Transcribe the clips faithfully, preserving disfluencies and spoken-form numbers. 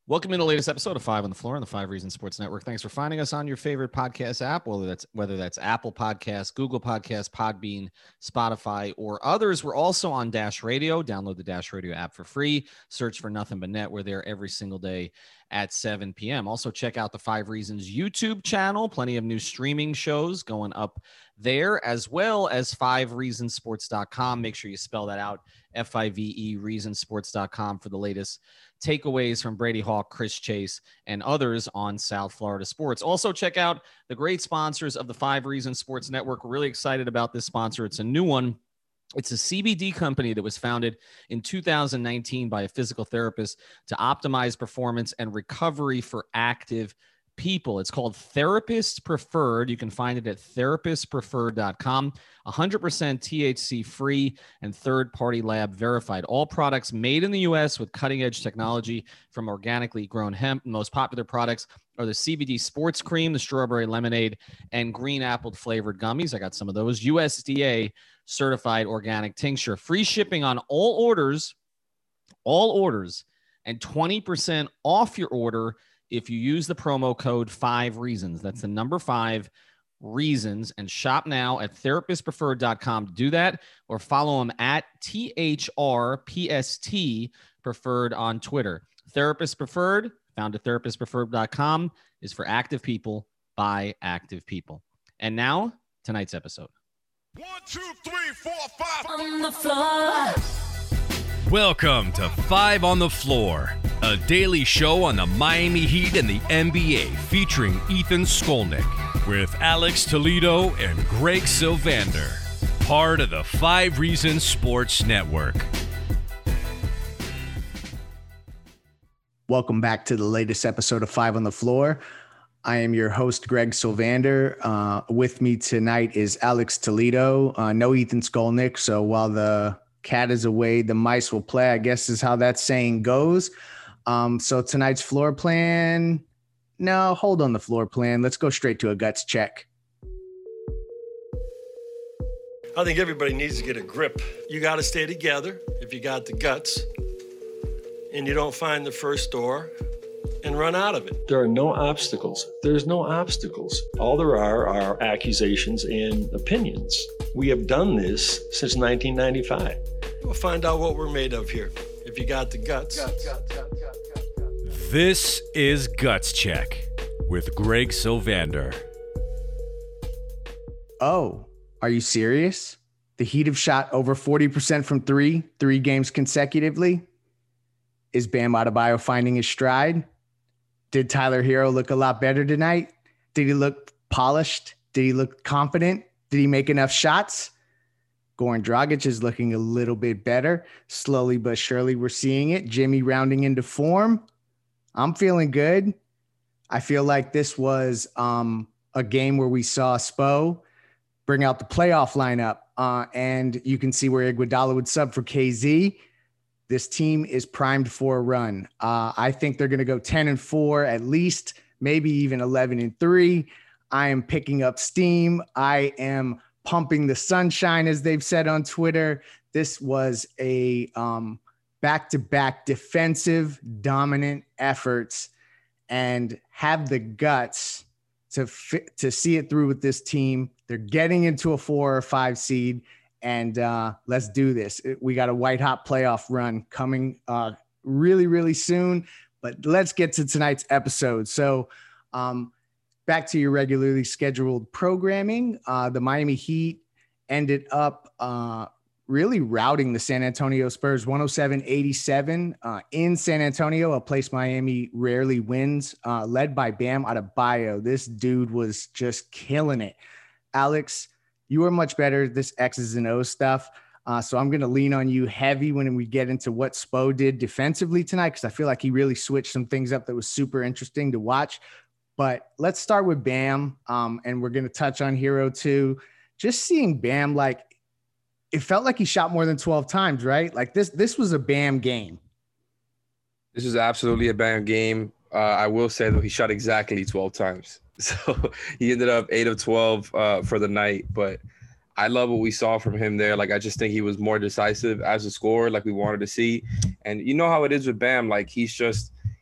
Welcome to the latest episode of Five on the Floor on the Five Reasons Sports Network. Thanks for finding us on your favorite podcast app, whether that's whether that's Apple Podcasts, Google Podcasts, Podbean, Spotify, or others. We're also on Dash Radio. Download the Dash Radio app for free. Search for Nothing But Net. We're there every single day at seven p.m. Also, check out the Five Reasons YouTube channel. Plenty of new streaming shows going up there, as well as five reasons sports dot com. Make sure you spell that out, F I V E, reasons sports dot com, for the latest takeaways from Brady Hawk, Chris Chase, and others on South Florida sports. Also, check out the great sponsors of the Five Reasons Sports Network. We're really excited about this sponsor. It's a new one. It's a C B D company that was founded in two thousand nineteen by a physical therapist to optimize performance and recovery for active people. It's called Therapist Preferred. You can find it at therapist preferred dot com. one hundred percent T H C free and third-party lab verified. All products made in the U S with cutting-edge technology from organically grown hemp. The most popular products are the C B D Sports Cream, the Strawberry Lemonade, and Green Apple flavored gummies. I got some of those. U S D A certified organic tincture. Free shipping on all orders, all orders, and twenty percent off your order if you use the promo code five reasons. That's the number five reasons, and shop now at therapist preferred dot com to do that, or follow them at T H R P S T Preferred on Twitter. Therapist Preferred, found at therapist preferred dot com, is for active people by active people. And now, tonight's episode. One, two, three, four, five. On the floor. Welcome to Five on the Floor, a daily show on the Miami Heat and the N B A featuring Ethan Skolnick with Alex Toledo and Greg Sylvander, part of the Five Reasons Sports Network. Welcome back to the latest episode of Five on the Floor. I am your host, Greg Sylvander. Uh, with me tonight is Alex Toledo. Uh, no Ethan Skolnick, so while the cat is away, the mice will play, I guess is how that saying goes. Um, so tonight's floor plan, no, hold on the floor plan. Let's go straight to a guts check. I think everybody needs to get a grip. You got to stay together if you got the guts, and you don't find the first door and run out of it. There are no obstacles. There's no obstacles. All there are are accusations and opinions. We have done this since nineteen ninety-five. We'll find out what we're made of here if you got the guts. Guts, guts, guts, guts, guts, guts. This is Guts Check with Greg Sylvander. Oh, are you serious? The Heat have shot over forty percent from three, three games consecutively. Is Bam Adebayo finding his stride? Did Tyler Hero look a lot better tonight? Did he look polished? Did he look confident? Did he make enough shots? Goran Dragic is looking a little bit better. Slowly but surely, we're seeing it. Jimmy rounding into form. I'm feeling good. I feel like this was um, a game where we saw Spo bring out the playoff lineup, uh, and you can see where Iguodala would sub for K Z. This team is primed for a run. Uh, I think they're going to go ten and four at least, maybe even eleven and three. I am picking up steam. I am pumping the sunshine, as they've said on Twitter. This was a um, back-to-back defensive dominant efforts, and have the guts to fi- to see it through with this team. They're getting into a four or five seed. And uh, let's do this. We got a white hot playoff run coming uh, really, really soon. But let's get to tonight's episode. So um, back to your regularly scheduled programming. Uh, the Miami Heat ended up uh, really routing the San Antonio Spurs one oh seven eighty-seven uh, in San Antonio, a place Miami rarely wins, uh, led by Bam Adebayo. This dude was just killing it. Alex, you are much better at this X's and O's stuff. Uh, so I'm going to lean on you heavy when we get into what Spo did defensively tonight, because I feel like he really switched some things up that was super interesting to watch. But let's start with Bam, um, and we're going to touch on Hero too. Just seeing Bam, like, it felt like he shot more than twelve times, right? Like this, this was a Bam game. This is absolutely a Bam game. Uh, I will say, though, he shot exactly twelve times. So he ended up eight of twelve uh, for the night. But I love what we saw from him there. Like, I just think he was more decisive as a scorer, like we wanted to see. And you know how it is with Bam. Like, he's just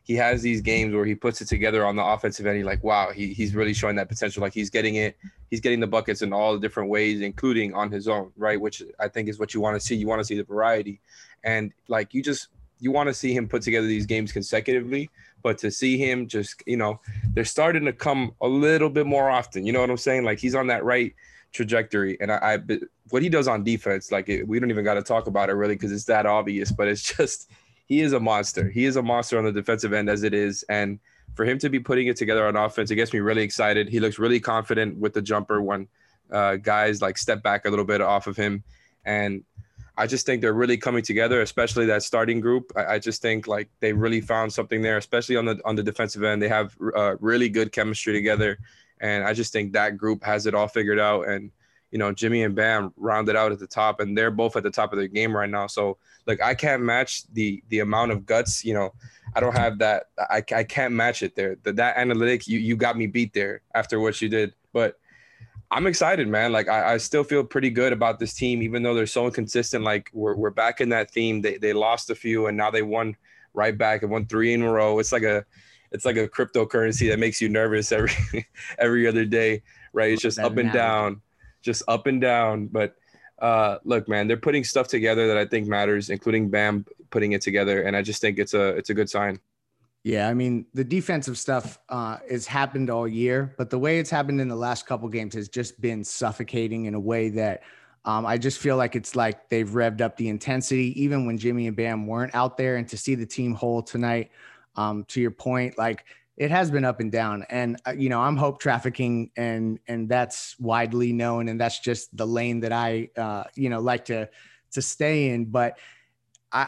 he has these games where he puts it together on the offensive end. You're like, wow, he, he's really showing that potential. Like he's getting it, he's getting the buckets in all the different ways, including on his own, right? Which I think is what you want to see. You want to see the variety. And like, you just, you want to see him put together these games consecutively, but to see him just, you know, they're starting to come a little bit more often. You know what I'm saying? Like he's on that right trajectory. And I, I what he does on defense, like it, we don't even got to talk about it really, because it's that obvious, but it's just, he is a monster. He is a monster on the defensive end as it is. And for him to be putting it together on offense, it gets me really excited. He looks really confident with the jumper when uh, guys like step back a little bit off of him. And I just think they're really coming together, especially that starting group. I, I just think like they really found something there, especially on the on the defensive end. They have uh, really good chemistry together. And I just think that group has it all figured out. And, you know, Jimmy and Bam rounded out at the top, and they're both at the top of their game right now. So, like, I can't match the the amount of guts. You know, I don't have that. I, I can't match it there. The, that analytic, you, you got me beat there after what you did. But I'm excited, man. Like, I, I still feel pretty good about this team, even though they're so inconsistent. Like, we're we're back in that theme. They they lost a few, and now they won right back and won three in a row. It's like a it's like a cryptocurrency that makes you nervous every every other day, right? It's just up and down. Just up and down. But uh, look, man, they're putting stuff together that I think matters, including Bam putting it together. And I just think it's a it's a good sign. Yeah, I mean, the defensive stuff uh, has happened all year, but the way it's happened in the last couple games has just been suffocating in a way that um, I just feel like it's like they've revved up the intensity, even when Jimmy and Bam weren't out there. And to see the team whole tonight, um, to your point, like, it has been up and down. And, uh, you know, I'm hope trafficking, and, and that's widely known. And that's just the lane that I, uh, you know, like to, to stay in. But I,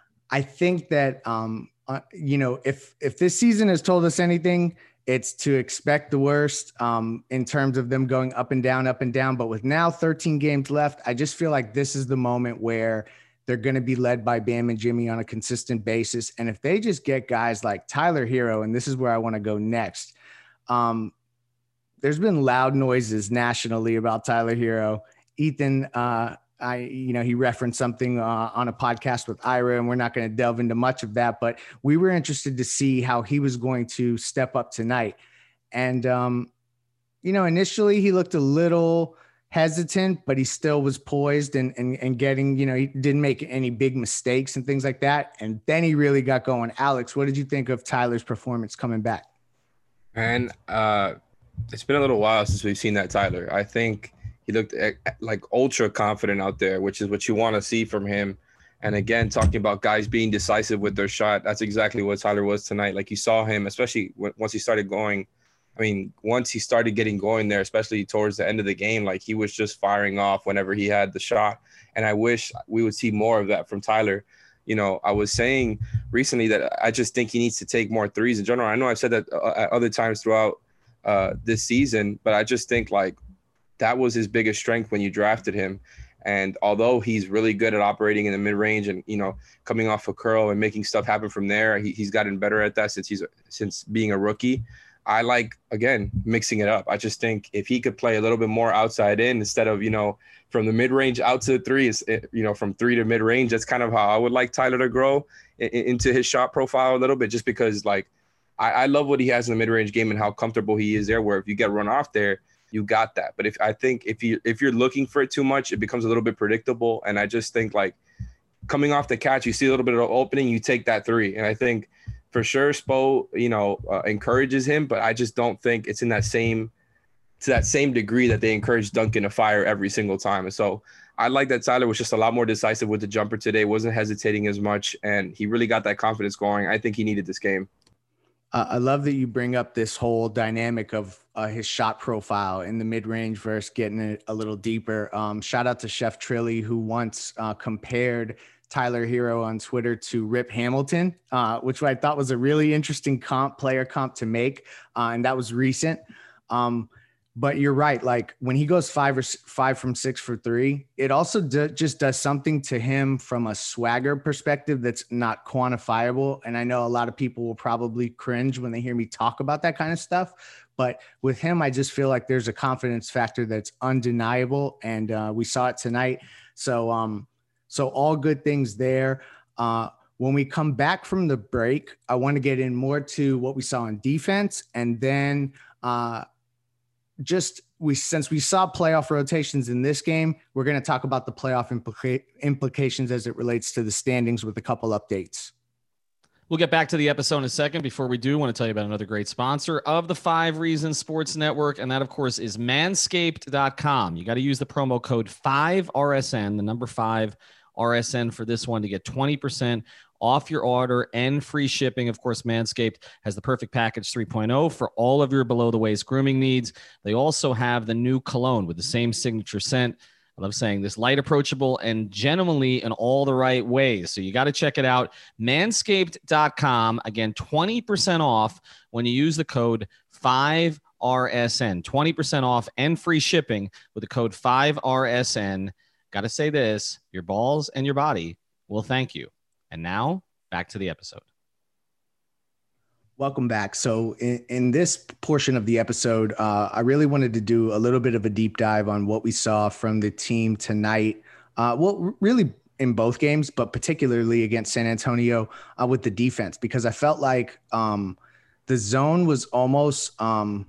I think that, um, uh, you know, if, if this season has told us anything, it's to expect the worst um, in terms of them going up and down, up and down. But with now thirteen games left, I just feel like this is the moment where they're going to be led by Bam and Jimmy on a consistent basis. And if they just get guys like Tyler Hero, and this is where I want to go next, um, there's been loud noises nationally about Tyler Hero. Ethan, uh, I, you know, he referenced something uh, on a podcast with Ira, and we're not going to delve into much of that, but we were interested to see how he was going to step up tonight. And, um, you know, initially he looked a little hesitant, but he still was poised and, and, and getting, you know, he didn't make any big mistakes and things like that. And then he really got going. Alex, what did you think of Tyler's performance coming back? Man, uh, it's been a little while since we've seen that Tyler. I think he looked like ultra confident out there, which is what you want to see from him. And again, talking about guys being decisive with their shot, that's exactly what Tyler was tonight. Like, you saw him, especially when, once he started going, I mean, once he started getting going there, especially towards the end of the game, like, he was just firing off whenever he had the shot. And I wish we would see more of that from Tyler. You know, I was saying recently that I just think he needs to take more threes in general. I know I've said that at other times throughout uh, this season, but I just think, like, that was his biggest strength when you drafted him. And although he's really good at operating in the mid-range and, you know, coming off a curl and making stuff happen from there, he, he's gotten better at that since he's since being a rookie. I like, again, mixing it up. I just think if he could play a little bit more outside in instead of, you know, from the mid-range out to the three, is, you know, from three to mid-range, that's kind of how I would like Tyler to grow in, into his shot profile a little bit, just because, like, I, I love what he has in the mid-range game and how comfortable he is there, where if you get run off there, you got that. But if I think if you if you're looking for it too much, it becomes a little bit predictable. And I just think, like, coming off the catch, you see a little bit of opening, you take that three. And I think for sure Spo, you know, uh, encourages him, but I just don't think it's in that same to that same degree that they encourage Duncan to fire every single time. And so I like that Tyler was just a lot more decisive with the jumper today, wasn't hesitating as much, and he really got that confidence going. I think he needed this game. Uh, I love that you bring up this whole dynamic of uh, his shot profile in the mid-range versus getting it a little deeper. Um, shout out to Chef Trilly, who once uh, compared Tyler Hero on Twitter to Rip Hamilton, uh, which I thought was a really interesting comp, player comp to make, uh, and that was recent. Um, but you're right. Like, when he goes five or five from six for three, it also do, just does something to him from a swagger perspective that's not quantifiable. And I know a lot of people will probably cringe when they hear me talk about that kind of stuff. But with him, I just feel like there's a confidence factor that's undeniable. And uh, we saw it tonight. So, um, so all good things there. Uh, When we come back from the break, I want to get in more to what we saw on defense, and then uh, just we since we saw playoff rotations in this game, we're going to talk about the playoff implica- implications as it relates to the standings with a couple updates. We'll get back to the episode in a second. Before we do, I want to tell you about another great sponsor of the Five Reasons Sports Network, and that, of course, is manscaped dot com. You got to use the promo code five R S N, the number five R S N for this one, to get twenty percent off your order and free shipping. Of course, Manscaped has the perfect package three point oh for all of your below-the-waist grooming needs. They also have the new cologne with the same signature scent. I love saying this, light, approachable, and gentlemanly in all the right ways. So you got to check it out. manscaped dot com. Again, twenty percent off when you use the code five R S N. twenty percent off and free shipping with the code five R S N. Got to say this, your balls and your body will thank you. And now back to the episode. Welcome back. So in, in this portion of the episode, uh, I really wanted to do a little bit of a deep dive on what we saw from the team tonight. Uh, well, really in both games, but particularly against San Antonio uh, with the defense, because I felt like um, the zone was almost um,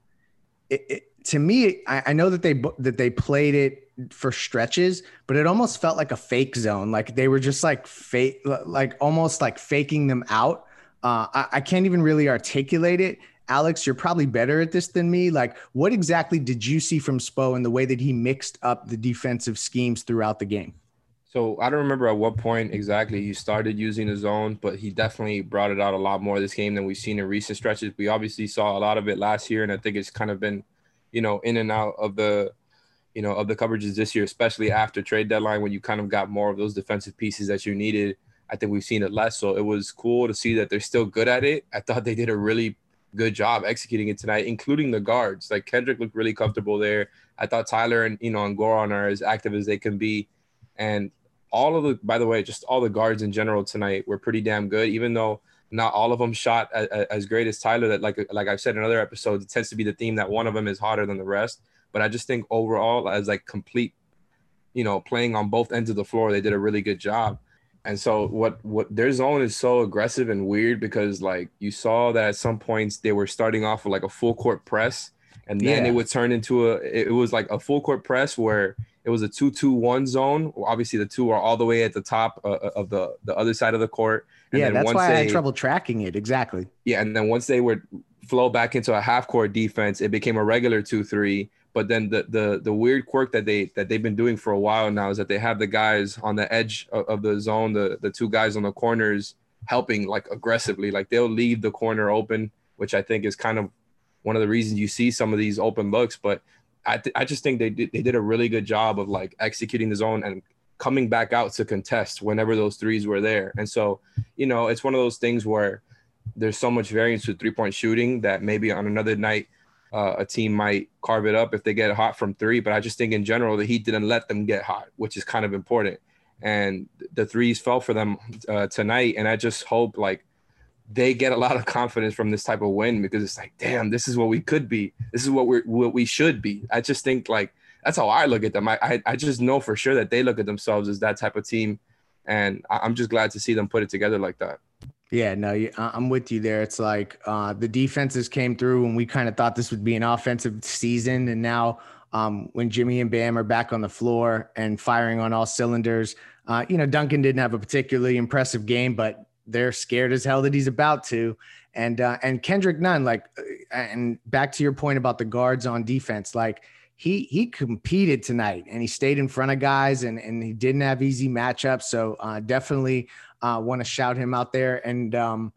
it, it, to me. I, I know that they that they played it for stretches, but it almost felt like a fake zone. Like they were just like fake, like almost like faking them out. Uh, I, I can't even really articulate it. Alex, you're probably better at this than me. Like, what exactly did you see from Spo in the way that he mixed up the defensive schemes throughout the game? So I don't remember at what point exactly he started using the zone, but he definitely brought it out a lot more this game than we've seen in recent stretches. We obviously saw a lot of it last year, and I think it's kind of been, you know, in and out of the, you know, of the coverages this year, especially after trade deadline when you kind of got more of those defensive pieces that you needed. I think we've seen it less. So it was cool to see that they're still good at it. I thought they did a really good job executing it tonight, including the guards. Like Kendrick looked really comfortable there. I thought Tyler and, you know, and Goran are as active as they can be. And all of the, by the way, just all the guards in general tonight were pretty damn good, even though not all of them shot as, as great as Tyler. That like, like I've said in other episodes, it tends to be the theme that one of them is hotter than the rest. But I just think overall, as like complete, you know, playing on both ends of the floor, they did a really good job. And so what what their zone is so aggressive and weird because like you saw that at some points they were starting off with like a full court press, and then yeah. it would turn into a it was like a full court press where it was a two two one zone. Obviously the two are all the way at the top uh, of the the other side of the court. And yeah, then that's once why they, I had trouble tracking it. Exactly. Yeah, and then once they would flow back into a half court defense, it became a regular two three. But then the the the weird quirk that they that they've been doing for a while now is that they have the guys on the edge of, of the zone, the the two guys on the corners helping like aggressively. Like they'll leave the corner open, which I think is kind of one of the reasons you see some of these open looks. But I th- I just think they did they did a really good job of like executing the zone and coming back out to contest whenever those threes were there. And so, you know, it's one of those things where there's so much variance with three-point shooting that maybe on another night Uh, a team might carve it up if they get hot from three, but I just think in general the Heat didn't let them get hot, which is kind of important. And the threes fell for them uh, tonight, and I just hope like they get a lot of confidence from this type of win because it's like, damn, this is what we could be. This is what we're what we should be. I just think like that's how I look at them. I I, I just know for sure that they look at themselves as that type of team, and I'm just glad to see them put it together like that. Yeah, no, I'm with you there. It's like uh, the defenses came through and we kind of thought this would be an offensive season. And now um, when Jimmy and Bam are back on the floor and firing on all cylinders, uh, you know, Duncan didn't have a particularly impressive game, but they're scared as hell that he's about to. And uh, and Kendrick Nunn, like, and back to your point about the guards on defense, like he he competed tonight and he stayed in front of guys and, and he didn't have easy matchups. So uh, definitely – Uh, want to shout him out there. And um,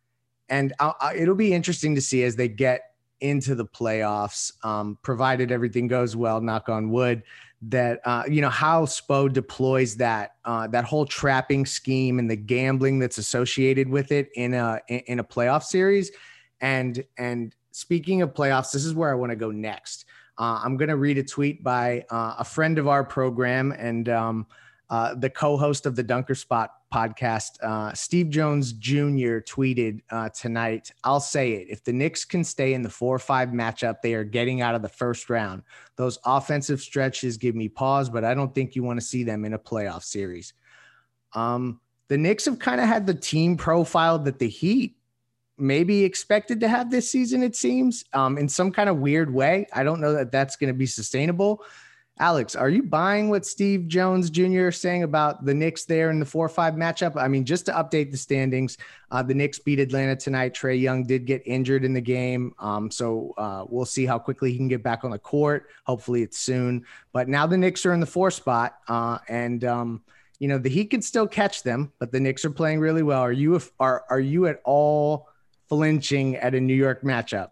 and I'll, I, it'll be interesting to see as they get into the playoffs, um, provided everything goes well, knock on wood, that, uh, you know, how Spo deploys that, uh, that whole trapping scheme and the gambling that's associated with it in a, in a playoff series. And, and speaking of playoffs, this is where I want to go next. Uh, I'm going to read a tweet by uh, a friend of our program and um, uh, the co-host of the Dunker Spot podcast, uh, Steve Jones Junior tweeted uh, tonight, I'll say it. If the Knicks can stay in the four or five matchup, they are getting out of the first round. Those offensive stretches give me pause, but I don't think you want to see them in a playoff series. Um, the Knicks have kind of had the team profile that the Heat maybe expected to have this season, it seems, um, in some kind of weird way. I don't know that that's going to be sustainable. Alex, are you buying what Steve Jones Junior is saying about the Knicks there in the four five matchup? I mean, just to update the standings, uh, the Knicks beat Atlanta tonight. Trae Young did get injured in the game. Um, so uh, we'll see how quickly he can get back on the court. Hopefully it's soon. But now the Knicks are in the four spot. Uh, and, um, you know, the Heat can still catch them, but the Knicks are playing really well. Are you, are, are you at all flinching at a New York matchup?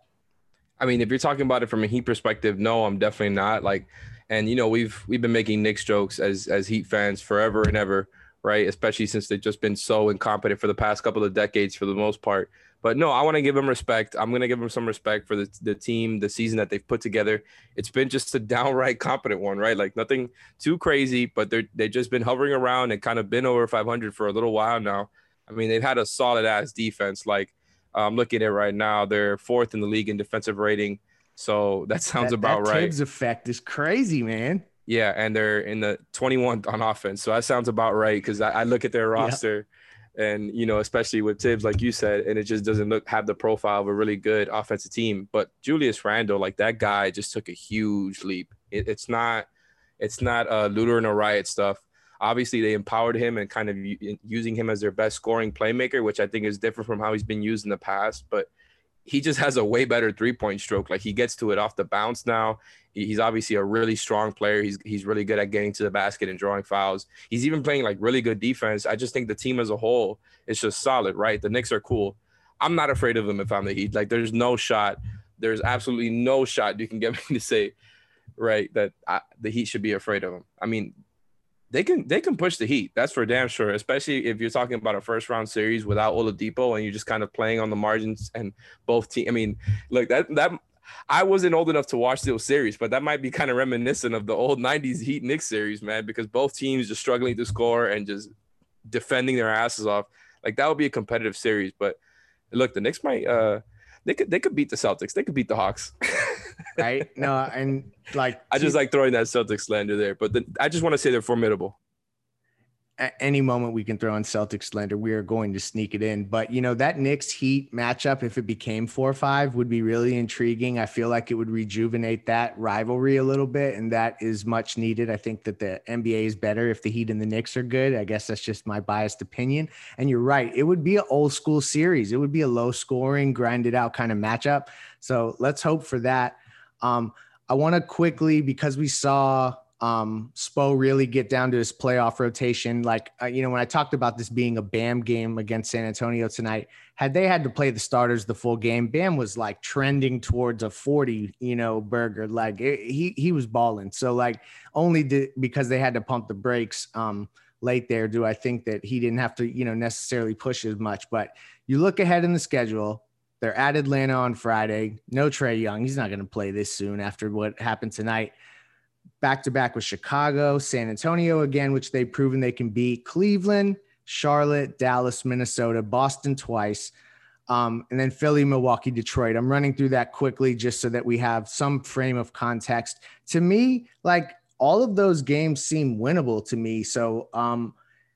I mean, if you're talking about it from a Heat perspective, no, I'm definitely not. Like, and, you know, we've we've been making Knicks jokes as as Heat fans forever and ever, right? Especially since they've just been so incompetent for the past couple of decades for the most part. But no, I want to give them respect. I'm going to give them some respect for the, the team, the season that they've put together. It's been just a downright competent one, right? Like nothing too crazy, but they're, they've just been hovering around and kind of been over five hundred for a little while now. I mean, they've had a solid-ass defense. Like, I'm looking at it right now. They're fourth in the league in defensive rating. So that sounds that, about that right. Tibbs effect is crazy, man. Yeah, and they're in the twenty-one on offense. So that sounds about right because I, I look at their roster yeah. and, you know, especially with Tibbs, like you said, and it just doesn't look have the profile of a really good offensive team. But Julius Randle, like that guy just took a huge leap. It, it's not it's not uh, looter and a riot stuff. Obviously, they empowered him and kind of u- using him as their best scoring playmaker, which I think is different from how he's been used in the past. But he just has a way better three-point stroke. Like he gets to it off the bounce now. He's obviously a really strong player. He's he's really good at getting to the basket and drawing fouls. He's even playing like really good defense. I just think the team as a whole is just solid, right? The Knicks are cool. I'm not afraid of them if I'm the Heat. Like there's no shot. There's absolutely no shot you can get me to say, right, that I, the Heat should be afraid of them. I mean, They can they can push the Heat. That's for damn sure, especially if you're talking about a first-round series without Oladipo and you're just kind of playing on the margins and both teams. I mean, look, that that I wasn't old enough to watch those series, but that might be kind of reminiscent of the old nineties Heat Knicks series, man, because both teams just struggling to score and just defending their asses off. Like, that would be a competitive series. But, look, the Knicks might uh, – they could, they could beat the Celtics. They could beat the Hawks. Right? No, and like I just like throwing that Celtics slander there, but the, I just want to say they're formidable. At any moment we can throw in Celtics slander, we are going to sneak it in. But, you know, that Knicks Heat matchup, if it became four five, would be really intriguing. I feel like it would rejuvenate that rivalry a little bit, and that is much needed. I think that the N B A is better if the Heat and the Knicks are good. I guess that's just my biased opinion. And you're right. It would be an old school series. It would be a low scoring, grinded out kind of matchup. So let's hope for that. Um, I want to quickly, because we saw um, Spo really get down to his playoff rotation. Like, uh, you know, when I talked about this being a Bam game against San Antonio tonight, had they had to play the starters the full game, Bam was like trending towards a forty, you know, burger. Like it, he, he was balling. So like only did, because they had to pump the brakes um, late there, do I think that he didn't have to, you know, necessarily push as much. But you look ahead in the schedule, they're at Atlanta on Friday. No Trae Young. He's not going to play this soon after what happened tonight. Back-to-back with Chicago, San Antonio again, which they've proven they can beat. Cleveland, Charlotte, Dallas, Minnesota, Boston twice, um, and then Philly, Milwaukee, Detroit. I'm running through that quickly just so that we have some frame of context. To me, like all of those games seem winnable to me. So, um,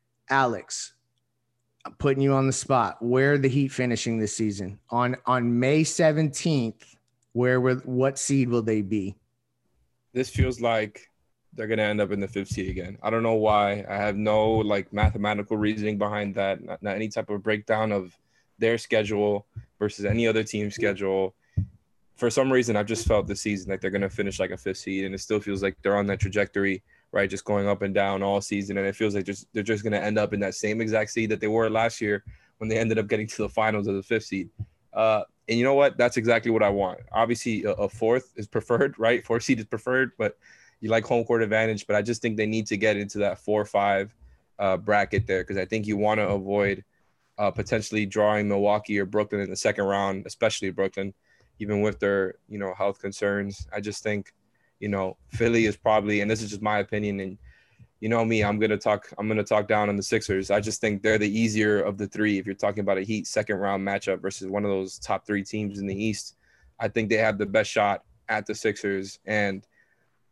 Alex, I'm putting you on the spot. Where are the Heat finishing this season? On on May seventeenth, where will what seed will they be? This feels like they're going to end up in the fifth seed again. I don't know why. I have no like mathematical reasoning behind that. Not, not any type of breakdown of their schedule versus any other team's schedule. For some reason, I've just felt this season like they're going to finish like a fifth seed, and it still feels like they're on that trajectory, right? Just going up and down all season. And it feels like just they're just going to end up in that same exact seed that they were last year when they ended up getting to the finals of the fifth seed. Uh, and you know what? That's exactly what I want. Obviously, a, a fourth is preferred, right? Fourth seed is preferred, but you like home court advantage. But I just think they need to get into that four or five uh, bracket there, because I think you want to avoid uh, potentially drawing Milwaukee or Brooklyn in the second round, especially Brooklyn, even with their, you know, health concerns. I just think, you know, Philly is probably, and this is just my opinion, and you know me, I'm gonna talk, I'm gonna talk down on the Sixers. I just think they're the easier of the three. If you're talking about a Heat second round matchup versus one of those top three teams in the East, I think they have the best shot at the Sixers. And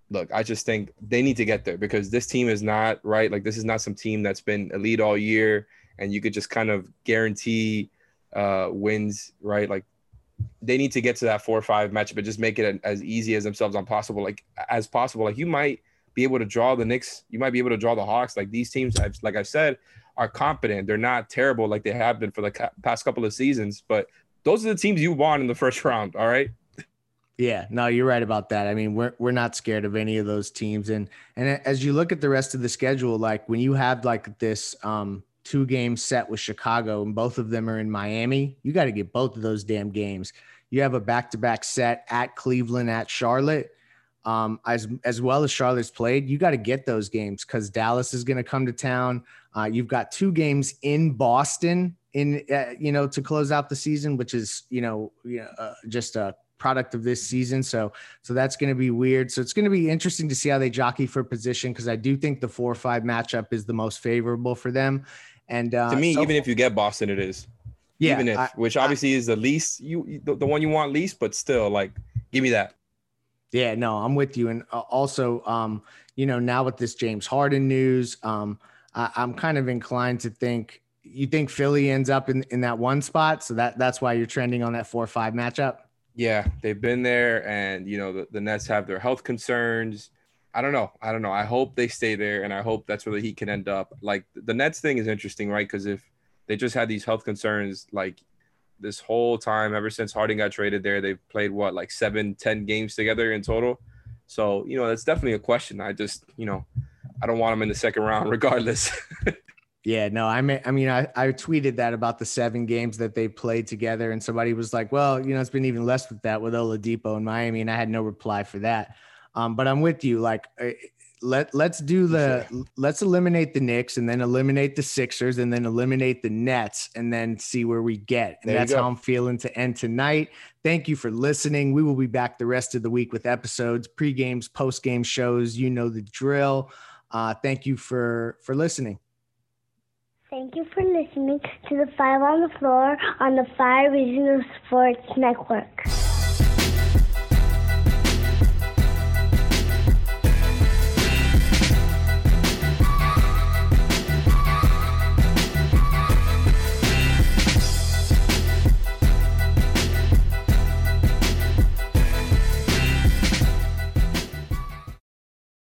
look, I just think they need to get there because this team is not right. Like, this is not some team that's been elite all year and you could just kind of guarantee uh, wins, right? Like, they need to get to that four or five matchup and just make it as easy as themselves on possible, like as possible. Like, you might be able to draw the Knicks. You might be able to draw the Hawks. Like, these teams, like I said, are competent. They're not terrible like they have been for the past couple of seasons, but those are the teams you want in the first round. All right. Yeah, no, you're right about that. I mean, we're we're not scared of any of those teams. And and as you look at the rest of the schedule, like when you have like this um, two game set with Chicago and both of them are in Miami, you got to get both of those damn games. You have a back to back set at Cleveland, at Charlotte, um, as as well as Charlotte's played. You got to get those games because Dallas is going to come to town. Uh, you've got two games in Boston in uh, you know to close out the season, which is you know, you know uh, just a product of this season. So, so that's going to be weird. So it's going to be interesting to see how they jockey for position. Cause I do think the four or five matchup is the most favorable for them. And uh, to me, so even if you get Boston, it is, yeah, even if, I, which obviously I, is the least you, the, the one you want least, but still like, give me that. Yeah, no, I'm with you. And uh, also, um, you know, now with this James Harden news, um, I, I'm kind of inclined to think, you think Philly ends up in, in that one spot. So that that's why you're trending on that four or five matchup. Yeah, they've been there, and you know the, the Nets have their health concerns. I don't know. I don't know. I hope they stay there, and I hope that's where the Heat can end up. Like the Nets thing is interesting, right? Because if they just had these health concerns, like this whole time, ever since Harden got traded there, they've played what, like seven, ten games together in total. So you know that's definitely a question. I just, you know, I don't want them in the second round, regardless. Yeah, no, I mean, I mean, I, I tweeted that about the seven games that they played together, and somebody was like, "Well, you know, it's been even less with that with Oladipo in Miami," and I had no reply for that. Um, but I'm with you. Like, let let's do the sure. let's eliminate the Knicks, and then eliminate the Sixers, and then eliminate the Nets, and then see where we get. And that's how I'm feeling to end tonight. Thank you for listening. We will be back the rest of the week with episodes, pre-games, post-game shows. You know the drill. Uh, thank you for for listening. Thank you for listening to the Five on the Floor on the Five Regional Sports Network.